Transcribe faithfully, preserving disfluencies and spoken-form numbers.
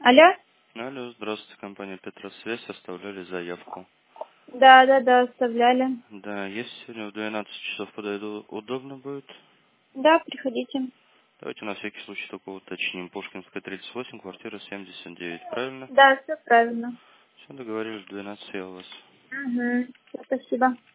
Алло? Алло, здравствуйте, компания Петросвязь, оставляли заявку. Да, да, да, оставляли. Да, если сегодня в двенадцать часов подойду, удобно будет? Да, приходите. Давайте на всякий случай только уточним. Пушкинская, тридцать восемь, квартира семьдесят девять, правильно? Да, все правильно. Все, договорились, в двенадцать я у вас. Угу. Спасибо.